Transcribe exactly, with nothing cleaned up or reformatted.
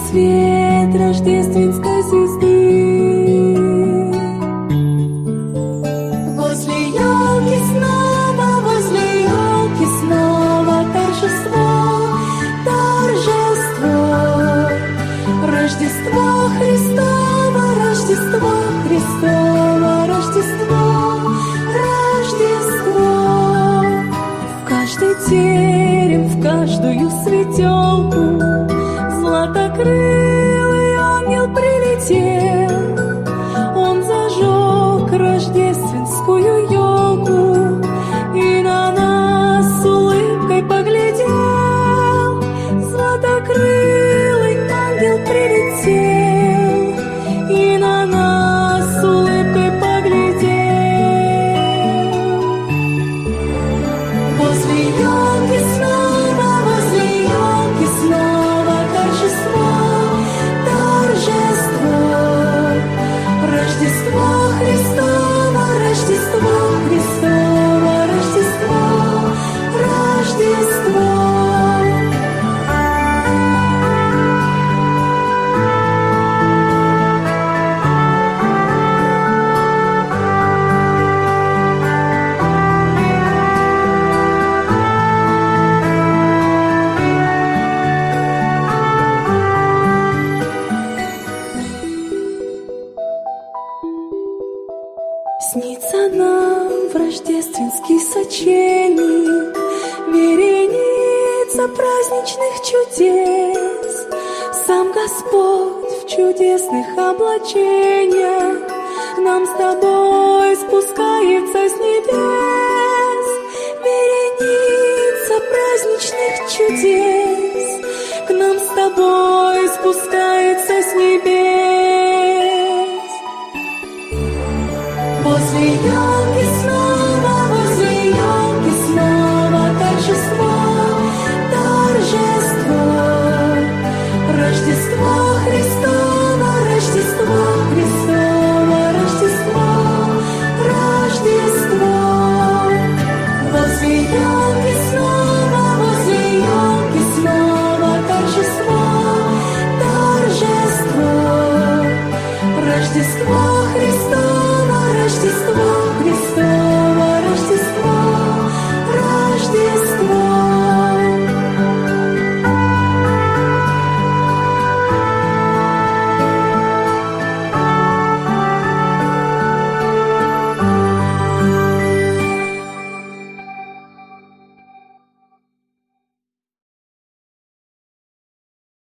свет рождественской звезды. Возле елки снова, возле елки снова торжество, торжество. Рождество Христово, Рождество Христово, Рождество, Рождество. В каждый терем, в каждую светелку златокрылый ангел прилетел. Он зажег рождественскую елку и на нас с улыбкой поглядел. Златокрылый ангел прилетел и на нас с улыбкой поглядел. Возле елки снова, возле елки снова торжество, торжество. Рождество Христово, Рождество Христово, Рождество, Рождество. Снится нам в рождественский сочельник вереница праздничных чудес. Сам Господь в чудесных облачениях к нам с тобой спускается с небес. Вереница праздничных чудес к нам с тобой спускается с небес.